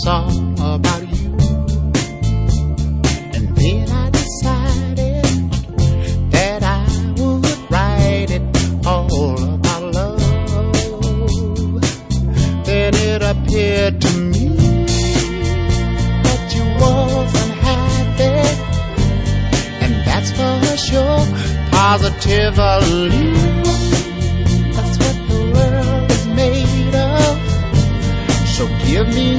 song about you. And then I decided that I would write it all about love. Then it appeared to me that you wasn't happy, and that's for sure, positively. That's what the world is made of. So give me